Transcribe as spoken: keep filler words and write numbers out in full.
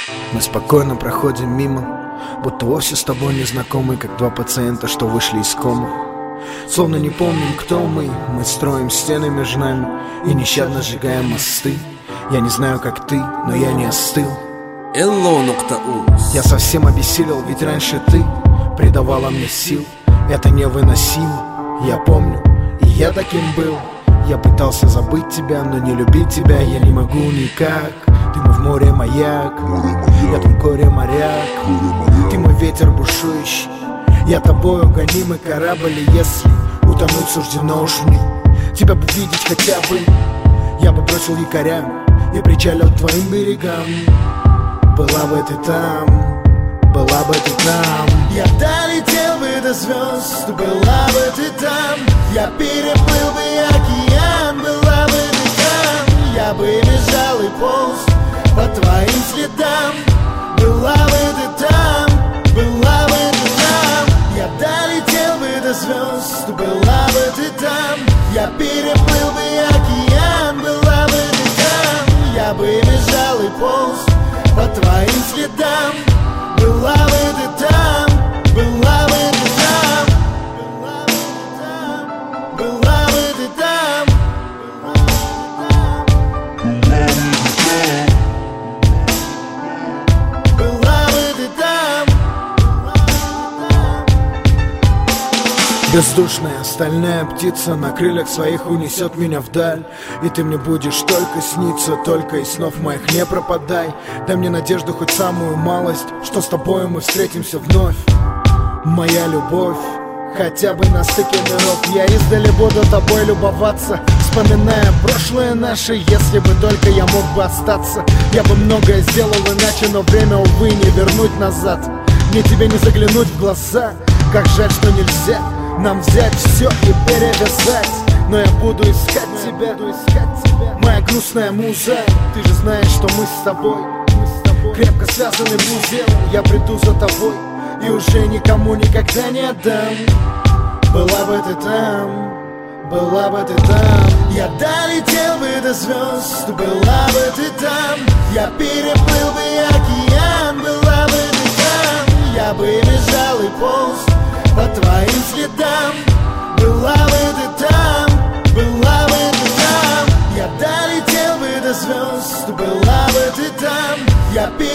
Мы спокойно проходим мимо, будто вовсе с тобой не знакомы, как два пациента, что вышли из комы. Словно не помним, кто мы. Мы строим стены между нами и нещадно сжигаем мосты. Я не знаю, как ты, но я не остыл. Я совсем обессилел, ведь раньше ты придавала мне сил. Это невыносимо, я помню, и я таким был. Я пытался забыть тебя, но не любить тебя я не могу никак. Ты мой в море маяк, я там горе моряк. Ты мой ветер бушующий, я тобою гонимый корабль. И если утонуть суждено уж мне, тебя бы видеть хотя бы, я бы бросил якоря и причалил к твоим берегам. Была бы ты там, была бы ты там. Я долетел бы до звезд, была бы ты там. Я переплыл бы океан, была бы ты там. Я бы бежал и полз по твоим следам. Была бы ты там, была бы ты там. Я долетел бы до звезд, была бы ты там. Я переплыл бы океан, была бы ты там. Я бы бежал и полз по твоим следам. Была бы ты там, была бы ты там. Была бы ты там, была бы ты там. Бездушная стальная птица на крыльях своих унесет меня вдаль. И ты мне будешь только сниться, только из снов моих не пропадай. Дай мне надежду хоть самую малость, что с тобой мы встретимся вновь. Моя любовь, хотя бы на стыке миров. Я издали буду тобой любоваться, вспоминая прошлое наше. Если бы только я мог бы остаться, я бы многое сделал иначе, но время, увы, не вернуть назад. Мне тебе не заглянуть в глаза, как жаль, что нельзя нам взять все и перевязать. Но я буду искать тебя, буду искать тебя. Моя грустная муза, ты же знаешь, что мы с тобой, мы с тобой крепко связаны в узел. Я приду за тобой и уже никому никогда не отдам. Была бы ты там, была бы ты там. Я долетел бы до звезд, была бы ты там. Я переплыл бы океан, была бы ты там. Я бы бежал и полз по твоим следам. Была бы ты там, была бы ты там. Я долетел бы до звезд, была бы ты там. Я